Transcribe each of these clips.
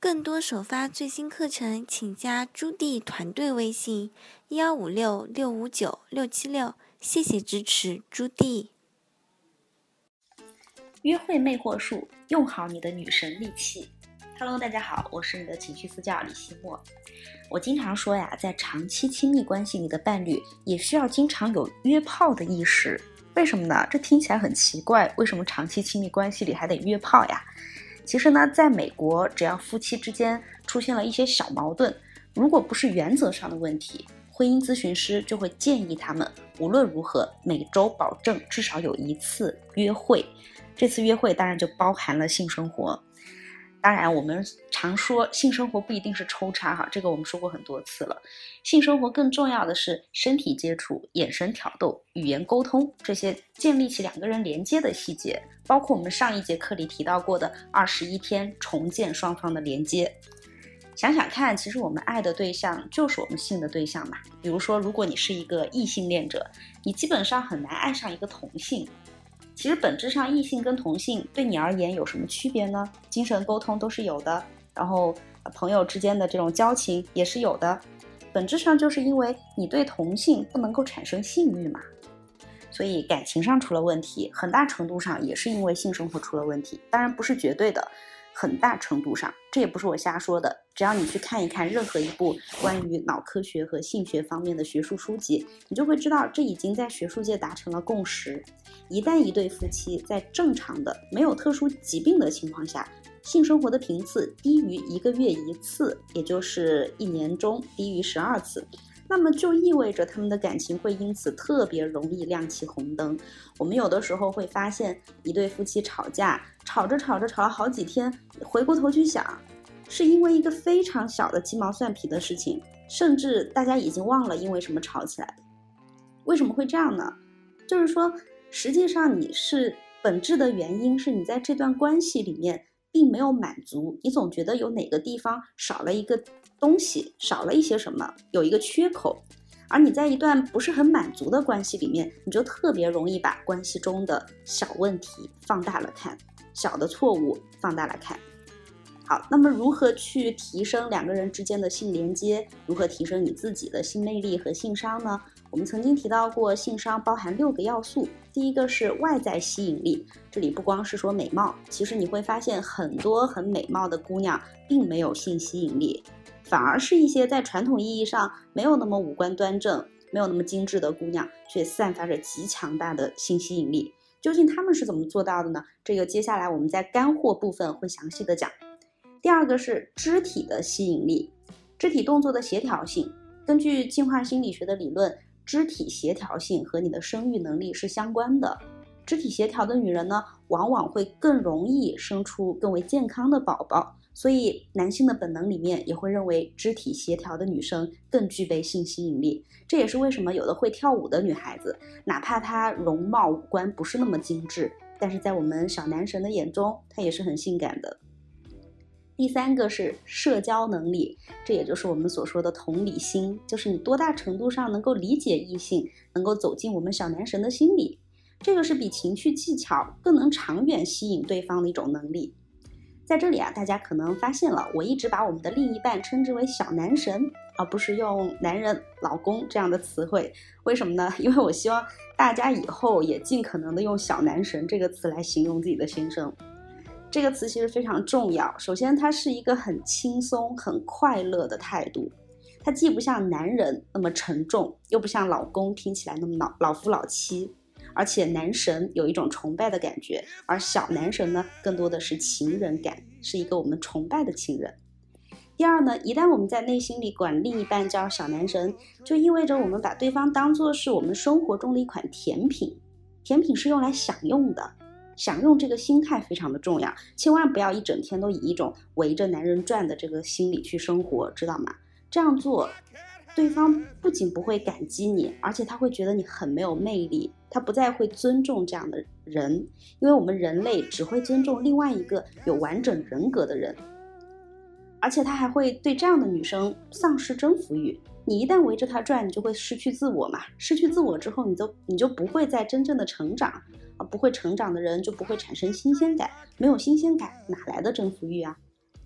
更多首发最新课程，请加朱棣团队微信：1556596766，谢谢支持，朱棣。 约会魅惑术，用好你的女神利器。Hello， 大家好，我是你的情绪私教李希墨。我经常说呀，在长期亲密关系里的伴侣也需要经常有约炮的意识。为什么呢？这听起来很奇怪，为什么长期亲密关系里还得约炮呀？其实呢，在美国，只要夫妻之间出现了一些小矛盾，如果不是原则上的问题，婚姻咨询师就会建议他们无论如何每周保证至少有一次约会。这次约会当然就包含了性生活。当然我们常说性生活不一定是抽插哈，这个我们说过很多次了。性生活更重要的是身体接触、眼神挑逗、语言沟通，这些建立起两个人连接的细节，包括我们上一节课里提到过的21天重建双方的连接。想想看，其实我们爱的对象就是我们性的对象嘛。比如说，如果你是一个异性恋者，你基本上很难爱上一个同性。其实本质上异性跟同性对你而言有什么区别呢？精神沟通都是有的，然后朋友之间的这种交情也是有的，本质上就是因为你对同性不能够产生性欲嘛。所以感情上出了问题，很大程度上也是因为性生活出了问题，当然不是绝对的，很大程度上，这也不是我瞎说的，只要你去看一看任何一部关于脑科学和性学方面的学术书籍，你就会知道这已经在学术界达成了共识。一旦一对夫妻在正常的没有特殊疾病的情况下，性生活的频次低于1个月1次，也就是1年中低于12次，那么就意味着他们的感情会因此特别容易亮起红灯。我们有的时候会发现一对夫妻吵架，吵着了好几天，回过头去想，是因为一个非常小的鸡毛蒜皮的事情，甚至大家已经忘了因为什么吵起来的。为什么会这样呢？就是说实际上你是本质的原因是你在这段关系里面并没有满足，你总觉得有哪个地方少了一个东西，少了一些什么，有一个缺口。而你在一段不是很满足的关系里面，你就特别容易把关系中的小问题放大了看，小的错误放大了看。好，那么如何去提升两个人之间的性连接，如何提升你自己的性魅力和性商呢？我们曾经提到过，性商包含6个要素。第一个是外在吸引力，这里不光是说美貌，其实你会发现很多很美貌的姑娘并没有性吸引力，反而是一些在传统意义上没有那么五官端正、没有那么精致的姑娘，却散发着极强大的性吸引力。究竟她们是怎么做到的呢？这个接下来我们在干货部分会详细的讲。第二个是肢体的吸引力，肢体动作的协调性。根据进化心理学的理论，肢体协调性和你的生育能力是相关的。肢体协调的女人呢，往往会更容易生出更为健康的宝宝，所以男性的本能里面也会认为肢体协调的女生更具备性吸引力。这也是为什么有的会跳舞的女孩子，哪怕她容貌五官不是那么精致，但是在我们小男神的眼中，她也是很性感的。第三个是社交能力，这也就是我们所说的同理心，就是你多大程度上能够理解异性，能够走进我们小男神的心里。这个是比情绪技巧更能长远吸引对方的一种能力。在这里啊，大家可能发现了，我一直把我们的另一半称之为小男神，而不是用男人、老公这样的词汇。为什么呢？因为我希望大家以后也尽可能的用小男神这个词来形容自己的先生。这个词其实非常重要，首先它是一个很轻松很快乐的态度，它既不像男人那么沉重，又不像老公听起来那么老夫老妻，而且男神有一种崇拜的感觉，而小男神呢更多的是情人感，是一个我们崇拜的情人。第二呢，一旦我们在内心里管另一半叫小男神，就意味着我们把对方当作是我们生活中的一款甜品，甜品是用来享用的，享用这个心态非常的重要，千万不要一整天都以一种围着男人转的这个心理去生活，知道吗？这样做，对方不仅不会感激你，而且他会觉得你很没有魅力，他不再会尊重这样的人，因为我们人类只会尊重另外一个有完整人格的人，而且他还会对这样的女生丧失征服欲。你一旦围着他转，你就会失去自我嘛，失去自我之后，你就不会再真正的成长，不会成长的人就不会产生新鲜感，没有新鲜感哪来的征服欲啊？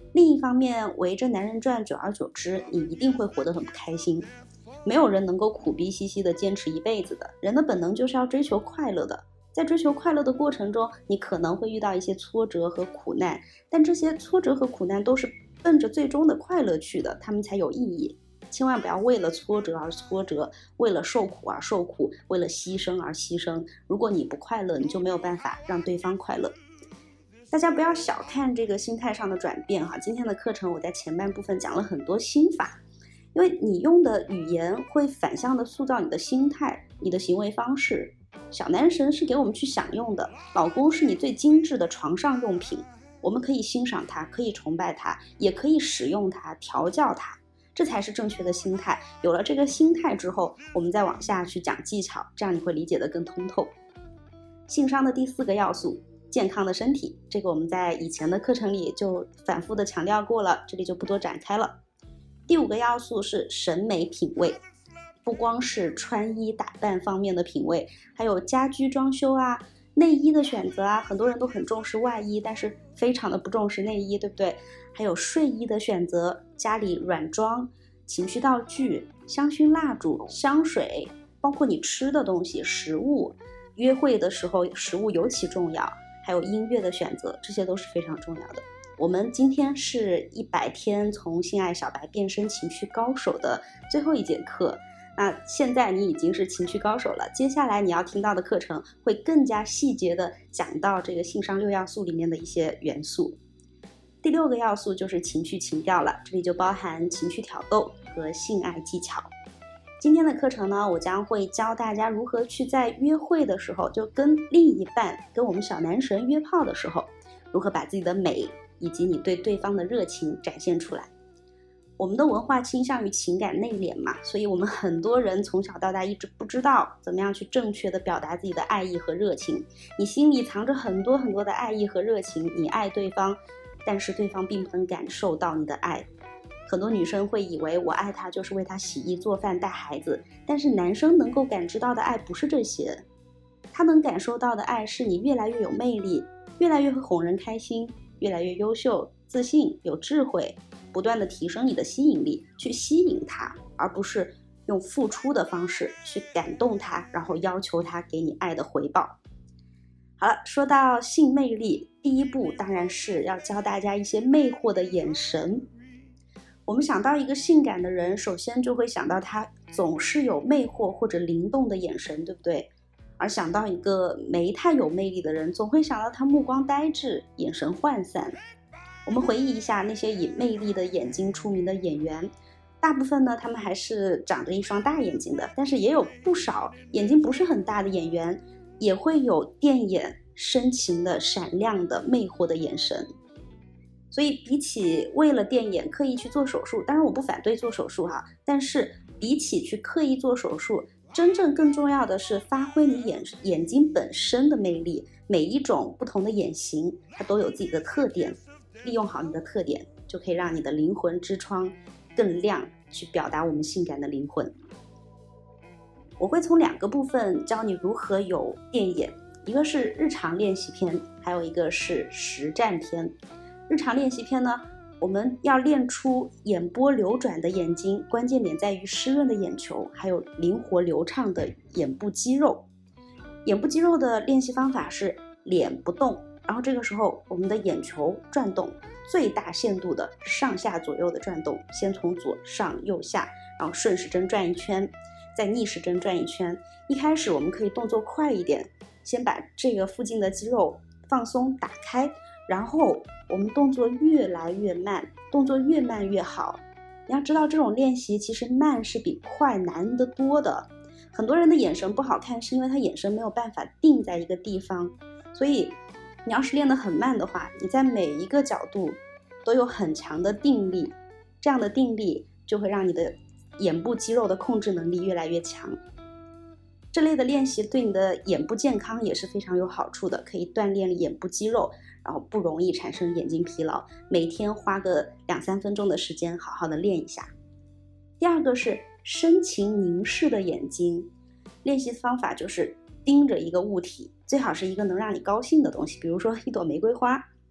另一方面，围着男人转，久而久之，你一定会活得很不开心。没有人能够苦逼兮兮的坚持一辈子的，人的本能就是要追求快乐的。在追求快乐的过程中，你可能会遇到一些挫折和苦难，但这些挫折和苦难都是奔着最终的快乐去的，他们才有意义。千万不要为了挫折而挫折，为了受苦而受苦，为了牺牲而牺牲。如果你不快乐，你就没有办法让对方快乐。大家不要小看这个心态上的转变哈。今天的课程我在前半部分讲了很多心法，因为你用的语言会反向的塑造你的心态，你的行为方式。小男神是给我们去享用的，老公是你最精致的床上用品，我们可以欣赏它，可以崇拜它，也可以使用它，调教它，这才是正确的心态。有了这个心态之后，我们再往下去讲技巧，这样你会理解得更通透。性商的第4个要素，健康的身体，这个我们在以前的课程里就反复的强调过了，这里就不多展开了。第5个要素是审美品味，不光是穿衣打扮方面的品味，还有家居装修啊，内衣的选择啊，很多人都很重视外衣，但是非常的不重视内衣，对不对？还有睡衣的选择，家里软装、情趣道具、香薰蜡烛、香水，包括你吃的东西、食物，约会的时候食物尤其重要，还有音乐的选择，这些都是非常重要的。我们今天是100天从性爱小白变身情趣高手的最后一节课，那现在你已经是情趣高手了，接下来你要听到的课程会更加细节的讲到这个性商6要素里面的一些元素。第6个要素就是情趣情调了，这里就包含情趣挑逗和性爱技巧。今天的课程呢，我将会教大家如何去在约会的时候，就跟另一半，跟我们小男神约炮的时候，如何把自己的美以及你对对方的热情展现出来。我们的文化倾向于情感内敛嘛，所以我们很多人从小到大一直不知道怎么样去正确的表达自己的爱意和热情。你心里藏着很多很多的爱意和热情，你爱对方，但是对方并不能感受到你的爱。很多女生会以为我爱他就是为他洗衣做饭带孩子，但是男生能够感知到的爱不是这些，他能感受到的爱是你越来越有魅力，越来越会哄人开心，越来越优秀、自信、有智慧，不断的提升你的吸引力，去吸引他，而不是用付出的方式去感动他，然后要求他给你爱的回报。好了，说到性魅力，第一步当然是要教大家一些魅惑的眼神。我们想到一个性感的人，首先就会想到他总是有魅惑或者灵动的眼神，对不对？而想到一个没太有魅力的人，总会想到他目光呆滞，眼神涣散。我们回忆一下那些以魅力的眼睛出名的演员，大部分呢，他们还是长着一双大眼睛的，但是也有不少眼睛不是很大的演员，也会有电眼、深情的、闪亮的、魅惑的眼神。所以比起为了电眼刻意去做手术，当然我不反对做手术哈，但是比起去刻意做手术，真正更重要的是发挥你眼睛本身的魅力。每一种不同的眼型，它都有自己的特点，利用好你的特点，就可以让你的灵魂之窗更亮，去表达我们性感的灵魂。我会从2个部分教你如何有电眼，一个是日常练习篇，还有一个是实战篇。日常练习篇呢，我们要练出眼波流转的眼睛，关键点在于湿润的眼球，还有灵活流畅的眼部肌肉。眼部肌肉的练习方法是脸不动，然后这个时候我们的眼球转动，最大限度的上下左右的转动，先从左上右下，然后顺时针转一圈，再逆时针转一圈。一开始我们可以动作快一点，先把这个附近的肌肉放松打开，然后我们动作越来越慢，动作越慢越好。你要知道这种练习其实慢是比快难得多的。很多人的眼神不好看是因为他眼神没有办法定在一个地方，所以你要是练得很慢的话，你在每一个角度都有很强的定力，这样的定力就会让你的眼部肌肉的控制能力越来越强。这类的练习对你的眼部健康也是非常有好处的，可以锻炼眼部肌肉，然后不容易产生眼睛疲劳，每天花个2-3分钟的时间好好的练一下。第2个是深情凝视的眼睛，练习方法就是盯着一个物体，最好是一个能让你高兴的东西，比如说一朵玫瑰花，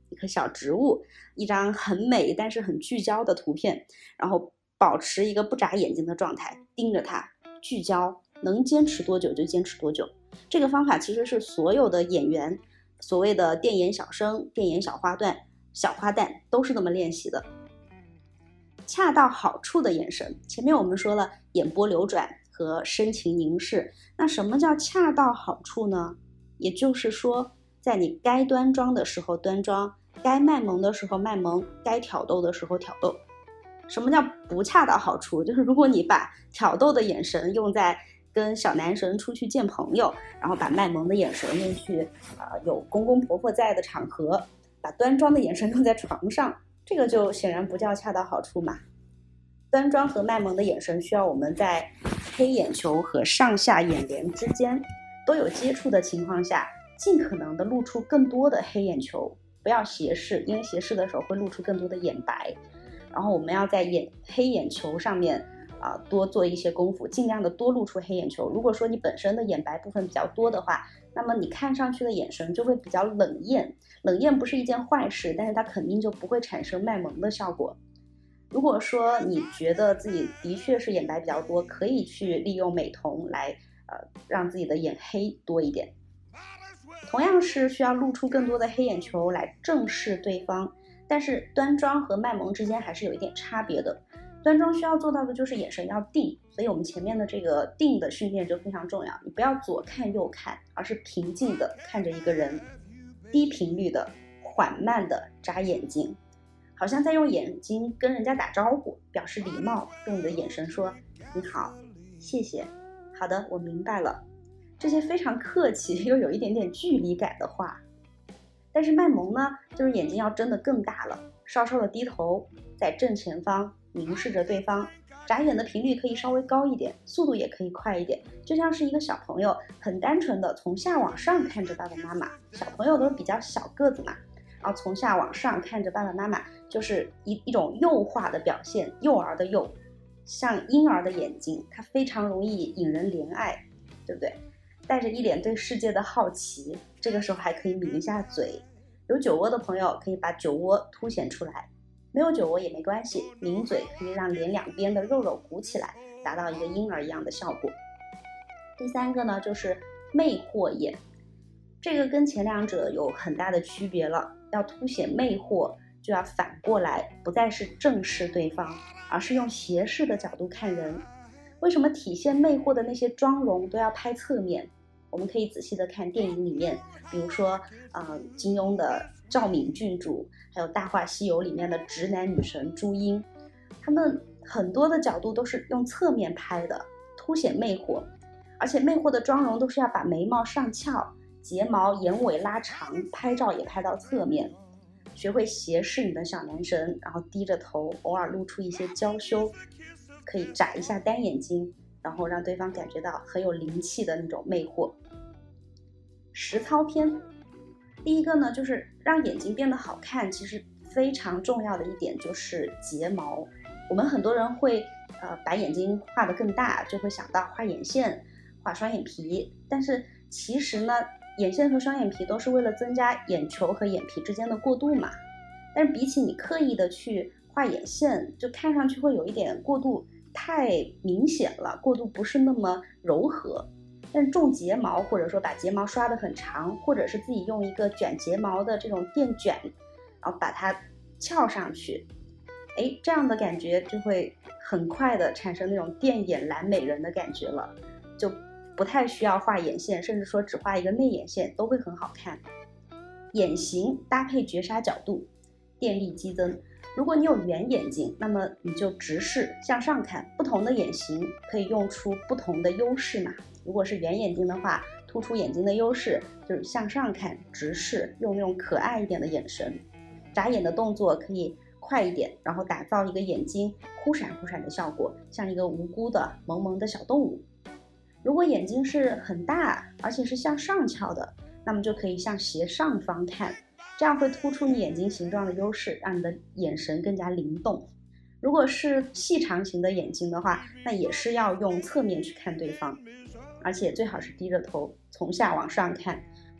一棵小植物，一张很美但是很聚焦的图片，然后保持一个不眨眼睛的状态，盯着它，聚焦，能坚持多久就坚持多久。这个方法其实是所有的演员，所谓的电眼小生、电眼小花旦都是这么练习的。恰到好处的眼神，前面我们说了眼波流转和深情凝视，那什么叫恰到好处呢？也就是说，在你该端庄的时候端庄，该卖萌的时候卖萌，该挑逗的时候挑逗。什么叫不恰到好处？就是如果你把挑逗的眼神用在跟小男神出去见朋友，然后把卖萌的眼神用去有公公婆婆在的场合，把端庄的眼神用在床上，这个就显然不叫恰到好处嘛。端庄和卖萌的眼神需要我们在黑眼球和上下眼帘之间都有接触的情况下，尽可能的露出更多的黑眼球，不要斜视，因为斜视的时候会露出更多的眼白。然后我们要在黑眼球上面多做一些功夫，尽量的多露出黑眼球。如果说你本身的眼白部分比较多的话，那么你看上去的眼神就会比较冷艳。冷艳不是一件坏事，但是它肯定就不会产生卖萌的效果。如果说你觉得自己的确是眼白比较多，可以去利用美瞳来让自己的眼黑多一点。同样是需要露出更多的黑眼球来正视对方，但是端庄和卖萌之间还是有一点差别的。端庄需要做到的就是眼神要定，所以我们前面的这个定的训练就非常重要。你不要左看右看，而是平静的看着一个人，低频率的缓慢的眨眼睛，好像在用眼睛跟人家打招呼，表示礼貌，用你的眼神说你好，谢谢，好的，我明白了，这些非常客气又有一点点距离感的话。但是卖萌呢，就是眼睛要睁得更大了，稍稍的低头，在正前方凝视着对方，眨眼的频率可以稍微高一点，速度也可以快一点，就像是一个小朋友很单纯的从下往上看着爸爸妈妈。小朋友都是比较小个子嘛，然后从下往上看着爸爸妈妈，就是一种幼化的表现，幼儿的幼，像婴儿的眼睛，它非常容易引人怜爱，对不对？带着一脸对世界的好奇，这个时候还可以抿一下嘴。有酒窝的朋友可以把酒窝凸显出来，没有酒窝也没关系，抿嘴可以让脸两边的肉肉鼓起来，达到一个婴儿一样的效果。第三个呢，就是魅惑眼，这个跟前两者有很大的区别了。要凸显魅惑，就要反过来，不再是正视对方，而是用斜视的角度看人。为什么体现魅惑的那些妆容都要拍侧面？我们可以仔细的看电影里面，比如说金庸的赵敏郡主，还有《大话西游》里面的直男女神朱茵，他们很多的角度都是用侧面拍的，凸显魅惑。而且魅惑的妆容都是要把眉毛上翘，睫毛眼尾拉长，拍照也拍到侧面。学会斜视你的小男神，然后低着头，偶尔露出一些娇羞，可以眨一下单眼睛，然后让对方感觉到很有灵气的那种魅惑。实操篇，第一个呢，就是让眼睛变得好看，其实非常重要的一点就是睫毛。我们很多人会把眼睛画得更大，就会想到画眼线、画双眼皮，但是其实呢，眼线和双眼皮都是为了增加眼球和眼皮之间的过渡嘛。但是比起你刻意的去画眼线，就看上去会有一点过度太明显了，过渡不是那么柔和。但是种睫毛，或者说把睫毛刷得很长，或者是自己用一个卷睫毛的这种电卷，然后把它翘上去，这样的感觉就会很快的产生那种电眼蓝美人的感觉了，就不太需要画眼线，甚至说只画一个内眼线都会很好看。眼型搭配绝杀角度，电力激增。如果你有圆眼睛，那么你就直视向上看，不同的眼型可以用出不同的优势嘛。如果是圆眼睛的话，突出眼睛的优势就是向上看，直视，用那种可爱一点的眼神。眨眼的动作可以快一点，然后打造一个眼睛忽闪忽闪的效果，像一个无辜的萌萌的小动物。如果眼睛是很大，而且是向上翘的，那么就可以向斜上方看，这样会突出你眼睛形状的优势，让你的眼神更加灵动。如果是细长型的眼睛的话，那也是要用侧面去看对方，而且最好是低着头，从下往上看，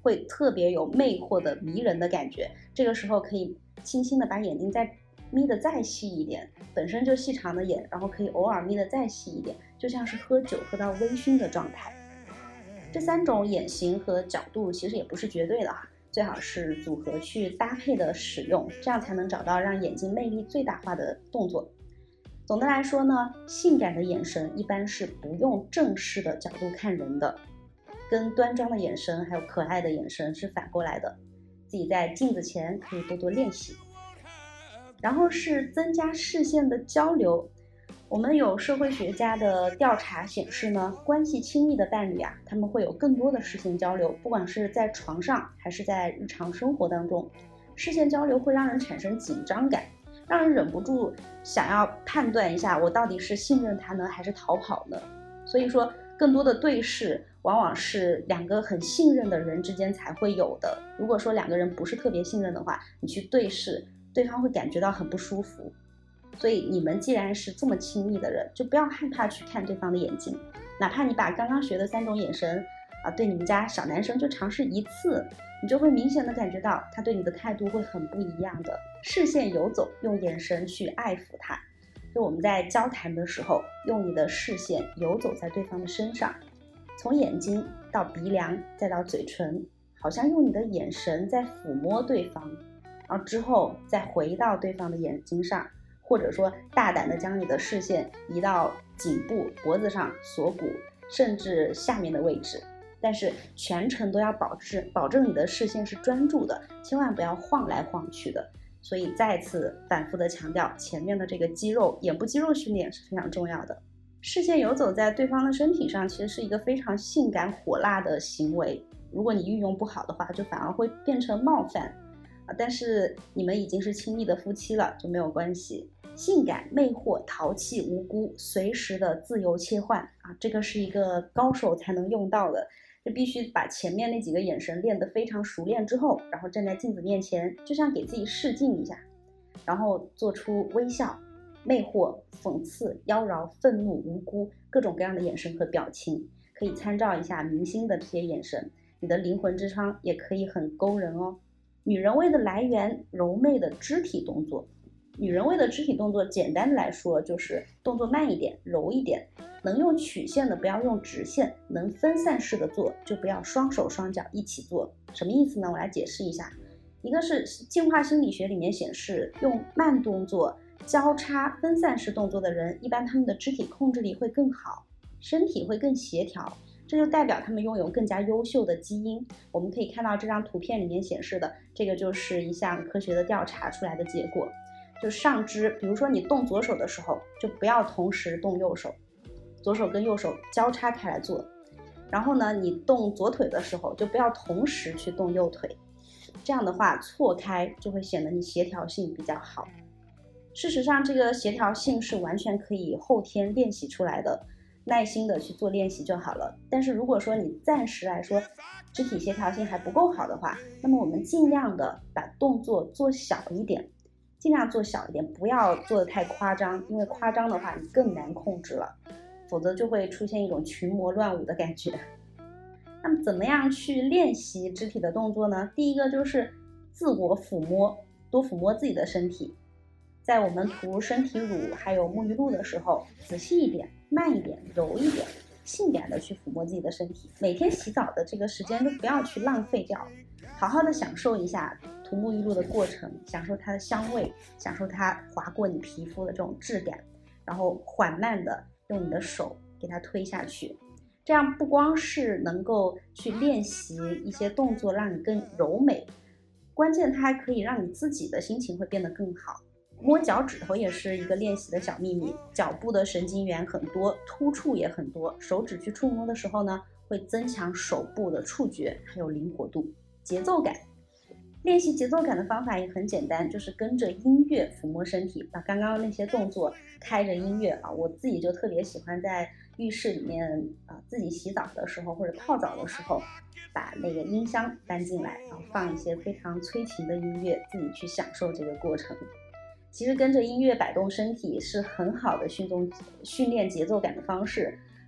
会特别有魅惑的迷人的感觉。这个时候可以轻轻的把眼睛眯得再细一点，本身就细长的眼，然后可以偶尔眯得再细一点，就像是喝酒喝到微醺的状态。这3种眼型和角度其实也不是绝对的哈，最好是组合去搭配的使用，这样才能找到让眼睛魅力最大化的动作。总的来说呢，性感的眼神一般是不用正视的角度看人的，跟端庄的眼神还有可爱的眼神是反过来的。自己在镜子前可以多多练习。然后是增加视线的交流。我们有社会学家的调查显示呢，关系亲密的伴侣啊，他们会有更多的视线交流，不管是在床上还是在日常生活当中，视线交流会让人产生紧张感，让人忍不住想要判断一下，我到底是信任他呢，还是逃跑呢？所以说，更多的对视往往是2个很信任的人之间才会有的。如果说2个人不是特别信任的话，你去对视，对方会感觉到很不舒服。所以你们既然是这么亲密的人，就不要害怕去看对方的眼睛，哪怕你把刚刚学的3种眼神对你们家小男生就尝试1次，你就会明显的感觉到他对你的态度会很不一样的。视线游走，用眼神去爱抚他。就我们在交谈的时候，用你的视线游走在对方的身上，从眼睛到鼻梁再到嘴唇，好像用你的眼神在抚摸对方，然后之后再回到对方的眼睛上，或者说大胆的将你的视线移到颈部、脖子上、锁骨，甚至下面的位置。但是全程都要保证你的视线是专注的，千万不要晃来晃去的。所以再次反复的强调，前面的这个肌肉，眼部肌肉训练是非常重要的。视线游走在对方的身体上，其实是一个非常性感火辣的行为。如果你运用不好的话，就反而会变成冒犯但是你们已经是亲密的夫妻了，就没有关系。性感、魅惑、淘气、无辜，随时的自由切换这个是一个高手才能用到的。就必须把前面那几个眼神练得非常熟练之后，然后站在镜子面前，就像给自己试镜一下，然后做出微笑、魅惑、讽刺、妖娆、愤怒、无辜各种各样的眼神和表情，可以参照一下明星的这些眼神，你的灵魂之窗也可以很勾人哦。女人味的来源，柔媚的肢体动作。女人味的肢体动作，简单的来说就是动作慢一点，柔一点，能用曲线的不要用直线，能分散式的做就不要双手双脚一起做。什么意思呢？我来解释一下。一个是进化心理学里面显示，用慢动作、交叉分散式动作的人，一般他们的肢体控制力会更好，身体会更协调，这就代表他们拥有更加优秀的基因。我们可以看到这张图片里面显示的，这个就是一项科学的调查出来的结果。就上肢，比如说你动左手的时候，就不要同时动右手，左手跟右手交叉开来做。然后呢，你动左腿的时候，就不要同时去动右腿，这样的话错开就会显得你协调性比较好。事实上，这个协调性是完全可以后天练习出来的，耐心的去做练习就好了。但是如果说你暂时来说肢体协调性还不够好的话，那么我们尽量的把动作做小一点，尽量做小一点，不要做得太夸张，因为夸张的话你更难控制了，否则就会出现一种群魔乱舞的感觉。那么怎么样去练习肢体的动作呢？第一个就是自我抚摸，多抚摸自己的身体。在我们涂身体乳还有沐浴露的时候，仔细一点，慢一点，柔一点，性感的去抚摸自己的身体。每天洗澡的这个时间就不要去浪费掉，好好的享受一下涂沐浴露的过程，享受它的香味，享受它划过你皮肤的这种质感，然后缓慢的用你的手给它推下去。这样不光是能够去练习一些动作让你更柔美，关键它还可以让你自己的心情会变得更好。摸脚趾头也是一个练习的小秘密，脚部的神经元很多，突触也很多，手指去触摸的时候呢，会增强手部的触觉还有灵活度、节奏感。练习节奏感的方法也很简单，就是跟着音乐抚摸身体，把刚刚那些动作开着音乐我自己就特别喜欢在浴室里面自己洗澡的时候或者泡澡的时候，把那个音箱搬进来，然后放一些非常催情的音乐，自己去享受这个过程。其实跟着音乐摆动身体是很好的训练节奏感的方式，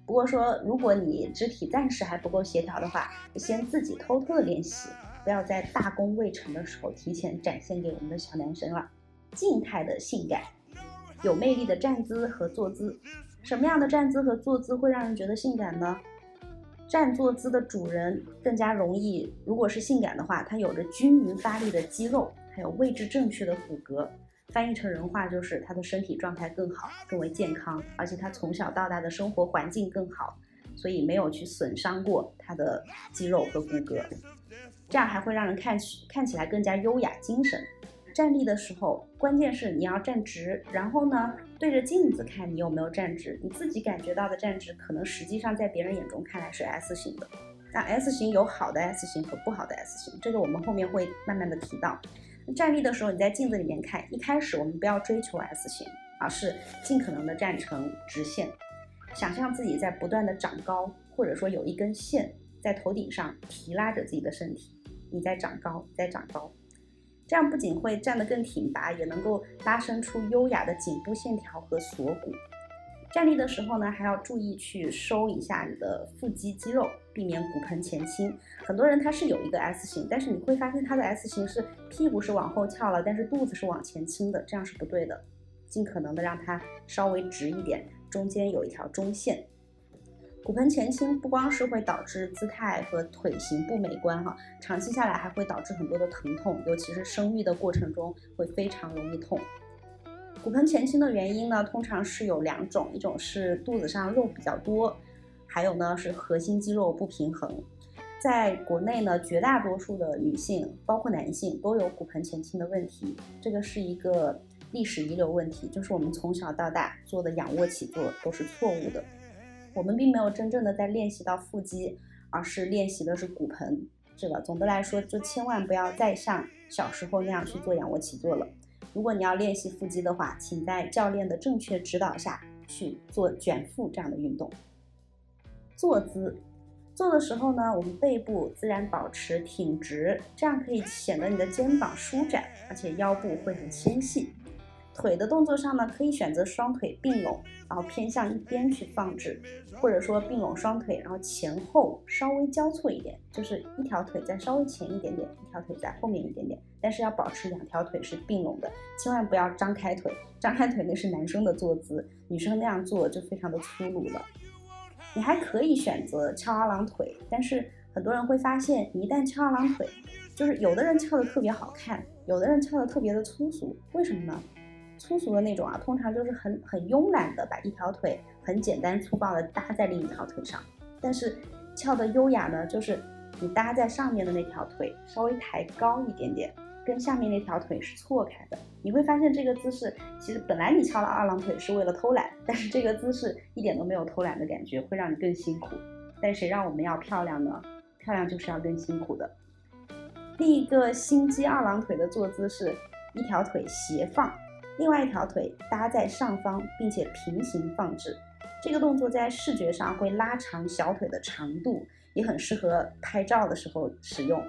不过说如果你肢体暂时还不够协调的话，先自己偷偷的练习，不要在大功未成的时候提前展现给我们的小男生了。静态的性感，有魅力的站姿和坐姿。什么样的站姿和坐姿会让人觉得性感呢？站坐姿的主人更加容易，如果是性感的话，他有着均匀发力的肌肉，还有位置正确的骨骼。翻译成人话就是他的身体状态更好，更为健康，而且他从小到大的生活环境更好，所以没有去损伤过他的肌肉和骨骼，这样还会让人看起来更加优雅精神。站立的时候，关键是你要站直，然后呢，对着镜子看你有没有站直。你自己感觉到的站直，可能实际上在别人眼中看来是 S 型的。那 S 型有好的 S 型和不好的 S 型，这个我们后面会慢慢的提到。站立的时候，你在镜子里面看，一开始我们不要追求 S 型，而是尽可能的站成直线，想象自己在不断的长高，或者说有一根线在头顶上提拉着自己的身体，你在长高，在长高。这样不仅会站得更挺拔，也能够拉伸出优雅的颈部线条和锁骨。站立的时候呢，还要注意去收一下你的腹肌肌肉，避免骨盆前倾。很多人他是有一个 S 型，但是你会发现他的 S 型是屁股是往后翘了，但是肚子是往前倾的，这样是不对的。尽可能的让它稍微直一点，中间有一条中线。骨盆前倾不光是会导致姿态和腿型不美观哈，长期下来还会导致很多的疼痛，尤其是生育的过程中会非常容易痛。骨盆前倾的原因呢，通常是有两种，一种是肚子上肉比较多，还有呢是核心肌肉不平衡。在国内呢，绝大多数的女性，包括男性，都有骨盆前倾的问题。这个是一个历史遗留问题，就是我们从小到大做的仰卧起坐都是错误的。我们并没有真正的在练习到腹肌，而是练习的是骨盆。这个总的来说，就千万不要再像小时候那样去做仰卧起坐了。如果你要练习腹肌的话，请在教练的正确指导下去做卷腹这样的运动。坐姿，做的时候呢，我们背部自然保持挺直，这样可以显得你的肩膀舒展，而且腰部会很纤细。腿的动作上呢，可以选择双腿并拢，然后偏向一边去放置，或者说并拢双腿，然后前后稍微交错一点，就是一条腿再稍微前一点点，一条腿在后面一点点，但是要保持两条腿是并拢的，千万不要张开腿，张开腿那是男生的坐姿，女生那样做就非常的粗鲁了。你还可以选择翘二郎腿，但是很多人会发现，你一旦翘二郎腿，就是有的人翘的特别好看，有的人翘的特别的粗俗，为什么呢？粗俗的那种啊，通常就是很慵懒的把一条腿很简单粗暴的搭在另一条腿上，但是翘的优雅呢，就是你搭在上面的那条腿稍微抬高一点点，跟下面那条腿是错开的。你会发现这个姿势其实本来你翘了二郎腿是为了偷懒，但是这个姿势一点都没有偷懒的感觉，会让你更辛苦。但谁让我们要漂亮呢？漂亮就是要更辛苦的。另一个心机二郎腿的坐姿是一条腿斜放，另外一条腿搭在上方，并且平行放置。这个动作在视觉上会拉长小腿的长度，也很适合拍照的时候使用。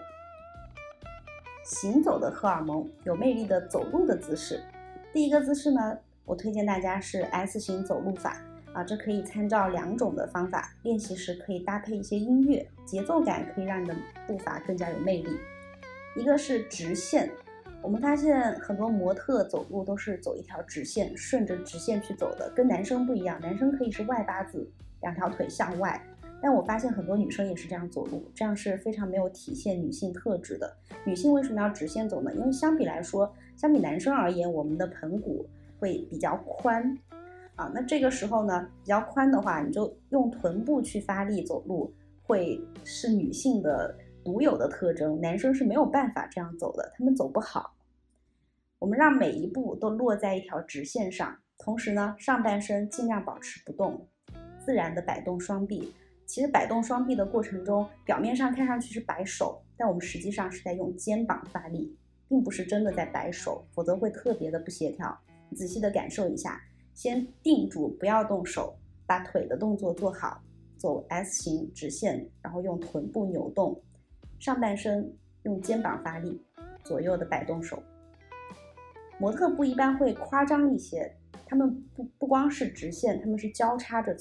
行走的荷尔蒙，有魅力的走路的姿势。第一个姿势呢，我推荐大家是 S 型走路法啊，这可以参照两种的方法，练习时可以搭配一些音乐，节奏感可以让你的步伐更加有魅力。一个是直线，我们发现很多模特走路都是走一条直线，顺着直线去走的，跟男生不一样，男生可以是外八字，两条腿向外，但我发现很多女生也是这样走路，这样是非常没有体现女性特质的。女性为什么要直线走呢？因为相比男生而言，我们的盆骨会比较宽啊，那这个时候呢，比较宽的话，你就用臀部去发力走路，会是女性的独有的特征，男生是没有办法这样走的，他们走不好。我们让每一步都落在一条直线上，同时呢，上半身尽量保持不动，自然的摆动双臂。其实摆动双臂的过程中，表面上看上去是摆手，但我们实际上是在用肩膀发力，并不是真的在摆手，否则会特别的不协调。你仔细的感受一下，先定住，不要动手，把腿的动作做好，走 S 型直线，然后用臀部扭动，上半身用肩膀发力，左右的摆动手。模特步一般会夸张一些，他们不光是直线，他们是交叉着走，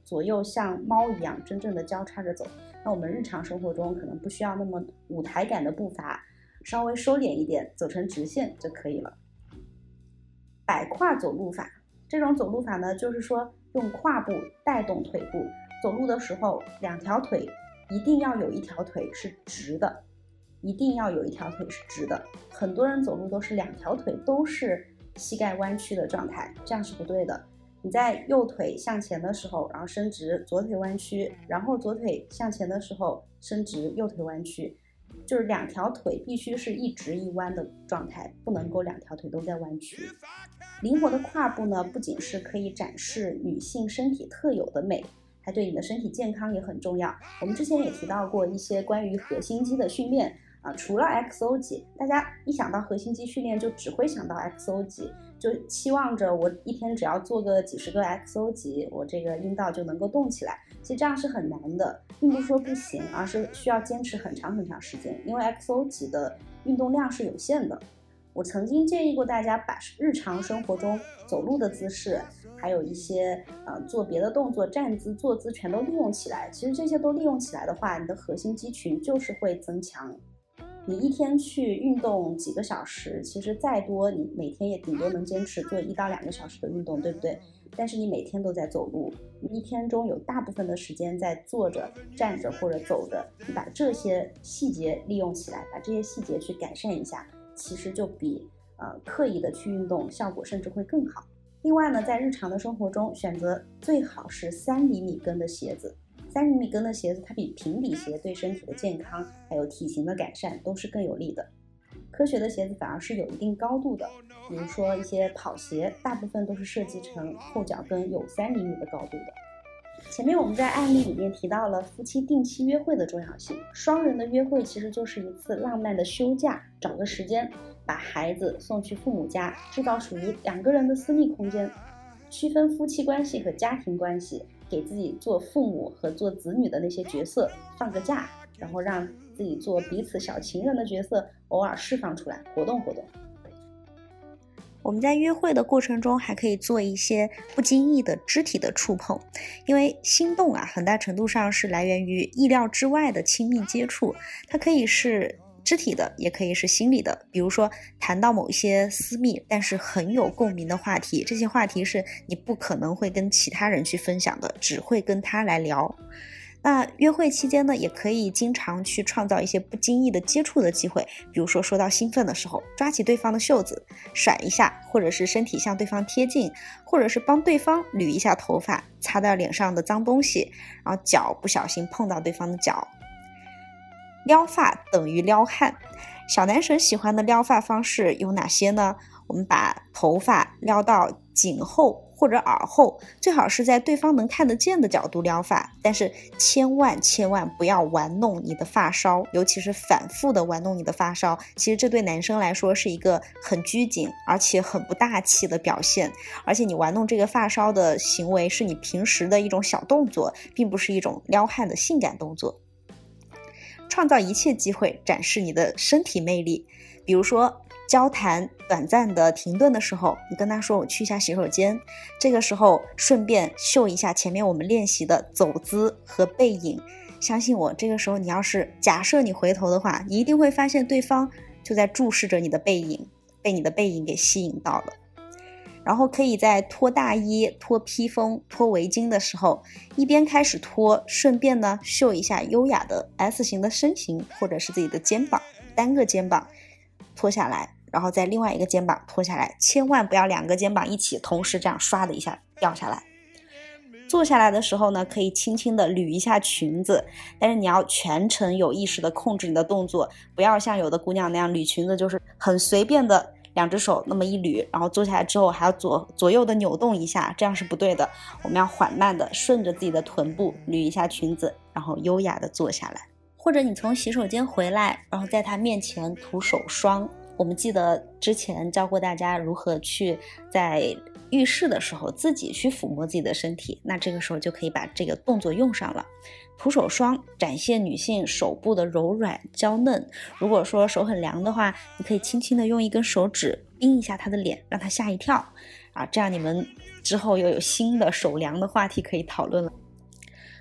左右像猫一样真正的交叉着走。那我们日常生活中可能不需要那么舞台感的步伐，稍微收敛一点，走成直线就可以了。摆胯走路法，这种走路法呢，就是说用胯部带动腿部，走路的时候两条腿一定要有一条腿是直的，一定要有一条腿是直的。很多人走路都是两条腿都是膝盖弯曲的状态，这样是不对的。你在右腿向前的时候，然后伸直，左腿弯曲，然后左腿向前的时候伸直，右腿弯曲，就是两条腿必须是一直一弯的状态，不能够两条腿都在弯曲。灵活的胯部呢，不仅是可以展示女性身体特有的美，还对你的身体健康也很重要。我们之前也提到过一些关于核心肌的训练除了 XO 肌，大家一想到核心肌训练就只会想到 XO 肌，就期望着我一天只要做个几十个 XO 肌，我这个阴道就能够动起来。其实这样是很难的，并不是说不行，而是需要坚持很长很长时间，因为 XO 肌的运动量是有限的。我曾经建议过大家把日常生活中走路的姿势，还有一些做别的动作，站姿、坐姿全都利用起来。其实这些都利用起来的话，你的核心肌群就是会增强。你一天去运动几个小时，其实再多你每天也顶多能坚持做1到2个小时的运动，对不对？但是你每天都在走路，你一天中有大部分的时间在坐着、站着或者走着，你把这些细节利用起来，把这些细节去改善一下，其实就比刻意的去运动效果甚至会更好。另外呢，在日常的生活中选择最好是3厘米跟的鞋子。3厘米跟的鞋子它比平底鞋对身体的健康还有体型的改善都是更有利的。科学的鞋子反而是有一定高度的，比如说一些跑鞋大部分都是设计成后脚跟有3厘米的高度的。前面我们在案例里面提到了夫妻定期约会的重要性，双人的约会其实就是一次浪漫的休假，找个时间把孩子送去父母家，制造属于2个人的私密空间，区分夫妻关系和家庭关系，给自己做父母和做子女的那些角色放个假，然后让自己做彼此小情人的角色偶尔释放出来，活动活动。 我们在约会的过程中还可以做一些不经意的肢体的触碰，因为心动很大程度上是来源于意料之外的亲密接触，它可以是肢体的，也可以是心理的。比如说谈到某一些私密但是很有共鸣的话题，这些话题是你不可能会跟其他人去分享的，只会跟他来聊。那约会期间呢，也可以经常去创造一些不经意的接触的机会，比如说说到兴奋的时候，抓起对方的袖子甩一下，或者是身体向对方贴近，或者是帮对方捋一下头发，擦掉脸上的脏东西，然后脚不小心碰到对方的脚。撩发等于撩汉，小男生喜欢的撩发方式有哪些呢？我们把头发撩到颈后或者耳后，最好是在对方能看得见的角度撩发，但是千万不要玩弄你的发梢，尤其是反复的玩弄你的发梢，其实这对男生来说是一个很拘谨而且很不大气的表现，而且你玩弄这个发梢的行为是你平时的一种小动作，并不是一种撩汉的性感动作。创造一切机会展示你的身体魅力，比如说交谈短暂的停顿的时候，你跟他说我去一下洗手间，这个时候顺便秀一下前面我们练习的走姿和背影，相信我，这个时候你要是假设你回头的话，你一定会发现对方就在注视着你的背影，被你的背影给吸引到了。然后可以在脱大衣、脱披风、脱围巾的时候，一边开始脱，顺便呢秀一下优雅的 S 型的身形，或者是自己的肩膀，单个肩膀脱下来，然后在另外一个肩膀脱下来，千万不要2个肩膀一起同时这样唰的一下掉下来。坐下来的时候呢，可以轻轻的捋一下裙子，但是你要全程有意识的控制你的动作，不要像有的姑娘那样捋裙子就是很随便的2只手那么一捋，然后坐下来之后还要左右的扭动一下，这样是不对的。我们要缓慢的顺着自己的臀部捋一下裙子，然后优雅的坐下来。或者你从洗手间回来，然后在他面前涂手霜。我们记得之前教过大家如何去在浴室的时候自己去抚摸自己的身体，那这个时候就可以把这个动作用上了。涂手霜展现女性手部的柔软娇嫩，如果说手很凉的话，你可以轻轻的用一根手指冰一下她的脸，让她吓一跳这样你们之后又有新的手凉的话题可以讨论了。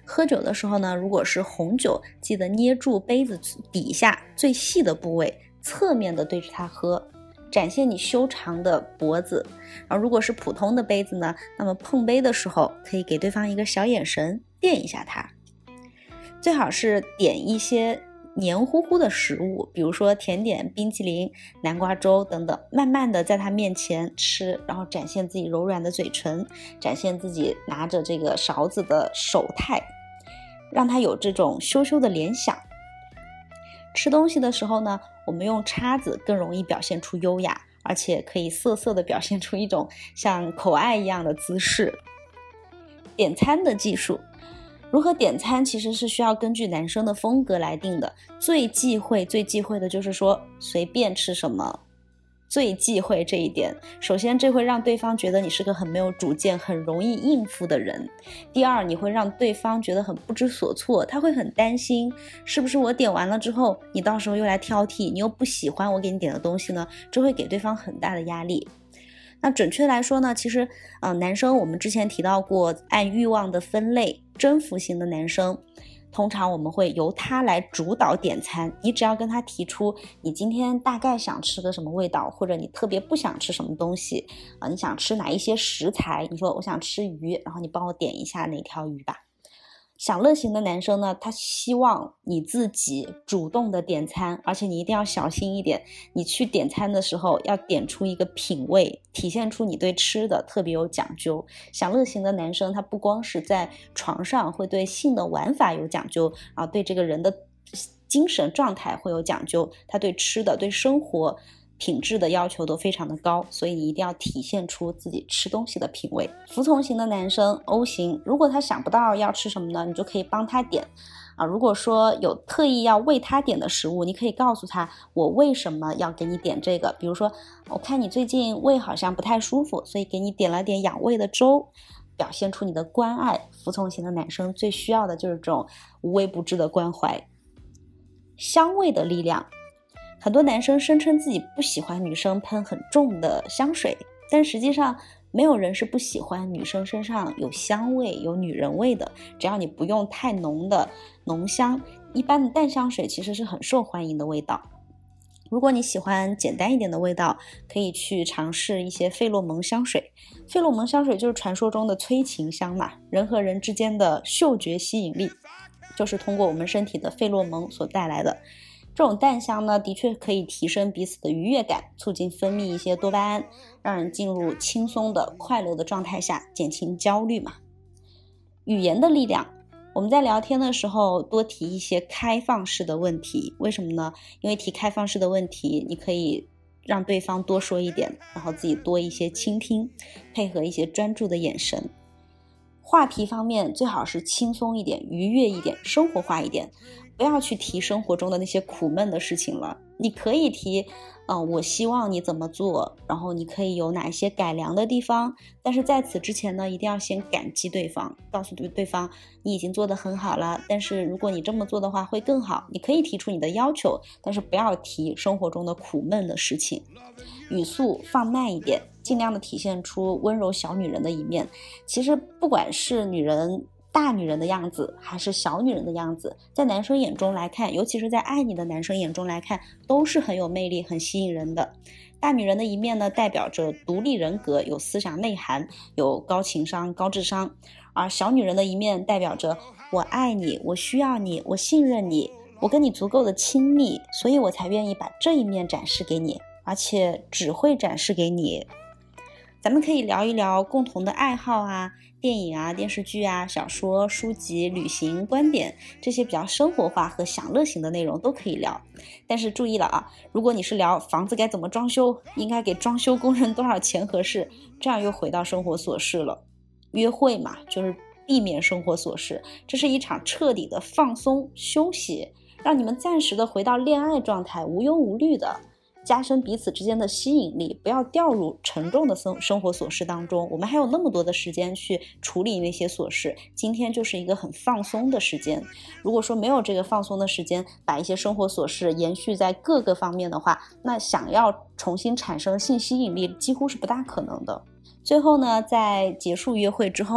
喝酒的时候呢，如果是红酒，记得捏住杯子底下最细的部位，侧面的对着它喝，展现你修长的脖子。然后如果是普通的杯子呢，那么碰杯的时候可以给对方一个小眼神，垫一下它。最好是点一些黏糊糊的食物，比如说甜点、冰淇淋、南瓜粥等等，慢慢的在他面前吃，然后展现自己柔软的嘴唇，展现自己拿着这个勺子的手态，让他有这种羞羞的联想。吃东西的时候呢，我们用叉子更容易表现出优雅，而且可以色色的表现出一种像口爱一样的姿势。点餐的技术，如何点餐其实是需要根据男生的风格来定的，最忌讳的就是说随便吃什么，最忌讳这一点。首先这会让对方觉得你是个很没有主见、很容易应付的人。第二，你会让对方觉得很不知所措，他会很担心是不是我点完了之后你到时候又来挑剔，你又不喜欢我给你点的东西呢，这会给对方很大的压力。那准确来说呢，其实男生我们之前提到过，按欲望的分类，征服型的男生通常我们会由他来主导点餐，你只要跟他提出你今天大概想吃个什么味道，或者你特别不想吃什么东西你想吃哪一些食材，你说我想吃鱼，然后你帮我点一下哪条鱼吧。享乐型的男生呢，他希望你自己主动的点餐，而且你一定要小心一点，你去点餐的时候要点出一个品味，体现出你对吃的特别有讲究。享乐型的男生他不光是在床上会对性的玩法有讲究对这个人的精神状态会有讲究，他对吃的对生活品质的要求都非常的高，所以你一定要体现出自己吃东西的品味。服从型的男生 O 型，如果他想不到要吃什么呢，你就可以帮他点如果说有特意要为他点的食物，你可以告诉他我为什么要给你点这个，比如说我看你最近胃好像不太舒服，所以给你点了点养胃的粥，表现出你的关爱。服从型的男生最需要的就是这种无微不至的关怀。香味的力量，很多男生声称自己不喜欢女生喷很重的香水，但实际上没有人是不喜欢女生身上有香味、有女人味的，只要你不用太浓的浓香，一般的淡香水其实是很受欢迎的味道。如果你喜欢简单一点的味道，可以去尝试一些费洛蒙香水。费洛蒙香水就是传说中的催情香嘛，人和人之间的嗅觉吸引力就是通过我们身体的费洛蒙所带来的。这种淡香呢，的确可以提升彼此的愉悦感，促进分泌一些多巴胺，让人进入轻松的快乐的状态下，减轻焦虑嘛。语言的力量，我们在聊天的时候多提一些开放式的问题，为什么呢？因为提开放式的问题，你可以让对方多说一点，然后自己多一些倾听，配合一些专注的眼神。话题方面最好是轻松一点、愉悦一点、生活化一点，不要去提生活中的那些苦闷的事情了。你可以提我希望你怎么做，然后你可以有哪一些改良的地方，但是在此之前呢，一定要先感激对方，告诉对方你已经做得很好了，但是如果你这么做的话会更好。你可以提出你的要求，但是不要提生活中的苦闷的事情。语速放慢一点，尽量的体现出温柔小女人的一面。其实不管是大女人的样子还是小女人的样子，在男生眼中来看，尤其是在爱你的男生眼中来看，都是很有魅力、很吸引人的。大女人的一面呢，代表着独立人格，有思想内涵，有高情商、高智商；而小女人的一面代表着我爱你，我需要你，我信任你，我跟你足够的亲密，所以我才愿意把这一面展示给你，而且只会展示给你。咱们可以聊一聊共同的爱好电影电视剧小说、书籍、旅行、观点，这些比较生活化和享乐型的内容都可以聊。但是注意了如果你是聊房子该怎么装修，应该给装修工人多少钱合适，这样又回到生活琐事了。约会嘛，就是避免生活琐事，这是一场彻底的放松休息，让你们暂时的回到恋爱状态，无忧无虑的加深彼此之间的吸引力，不要掉入沉重的生活琐事当中。我们还有那么多的时间去处理那些琐事，今天就是一个很放松的时间。如果说没有这个放松的时间，把一些生活琐事延续在各个方面的话，那想要重新产生性吸引力几乎是不大可能的。最后呢，在结束约会之后，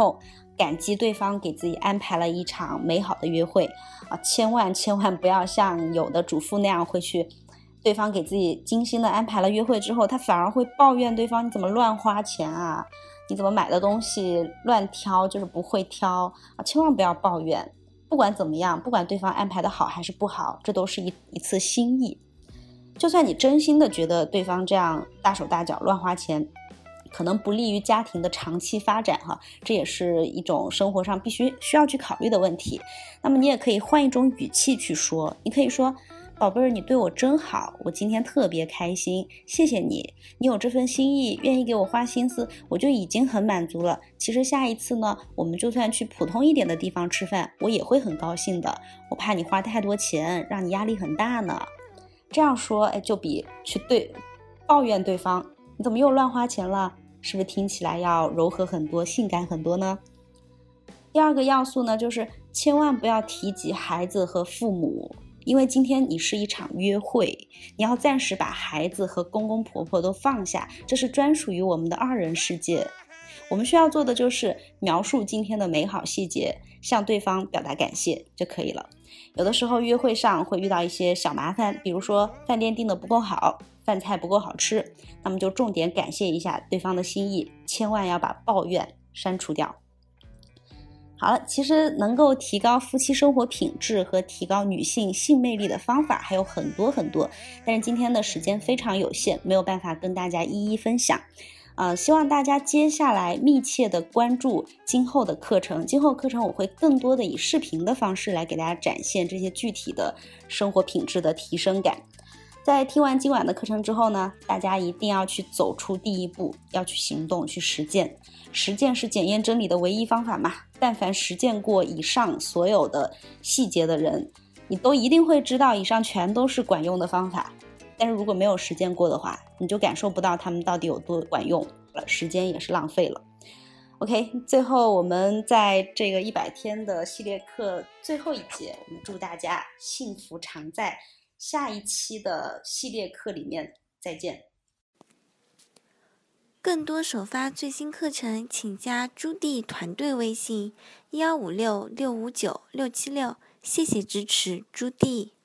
感激对方给自己安排了一场美好的约会啊，千万不要像有的主妇那样会去，对方给自己精心的安排了约会之后，他反而会抱怨对方你怎么乱花钱啊，你怎么买的东西乱挑，就是不会挑啊，千万不要抱怨。不管怎么样，不管对方安排的好还是不好，这都是一次心意。就算你真心的觉得对方这样大手大脚乱花钱可能不利于家庭的长期发展哈，这也是一种生活上需要去考虑的问题。那么你也可以换一种语气去说，你可以说，宝贝儿，你对我真好，我今天特别开心，谢谢你，你有这份心意，愿意给我花心思，我就已经很满足了。其实下一次呢，我们就算去普通一点的地方吃饭，我也会很高兴的。我怕你花太多钱，让你压力很大呢。这样说，就比去抱怨对方你怎么又乱花钱了，是不是听起来要柔和很多，性感很多呢？第二个要素呢，就是千万不要提及孩子和父母，因为今天你是一场约会，你要暂时把孩子和公公婆婆都放下，这是专属于我们的二人世界。我们需要做的就是描述今天的美好细节，向对方表达感谢就可以了。有的时候约会上会遇到一些小麻烦，比如说饭店订的不够好，饭菜不够好吃，那么就重点感谢一下对方的心意，千万要把抱怨删除掉。好了，其实能够提高夫妻生活品质和提高女性性魅力的方法还有很多，但是今天的时间非常有限，没有办法跟大家一一分享。希望大家接下来密切的关注今后课程我会更多的以视频的方式来给大家展现这些具体的生活品质的提升感。在听完今晚的课程之后呢，大家一定要去走出第一步，要去行动，去实践。实践是检验真理的唯一方法嘛，但凡实践过以上所有的细节的人，你都一定会知道以上全都是管用的方法。但是如果没有实践过的话，你就感受不到他们到底有多管用了，时间也是浪费了。OK， 最后我们在这个100天的系列课最后一节，我们祝大家幸福常在，下一期的系列课里面再见。 更多首发最新课程，请加朱棣团队微信：1156659676，谢谢支持，朱棣。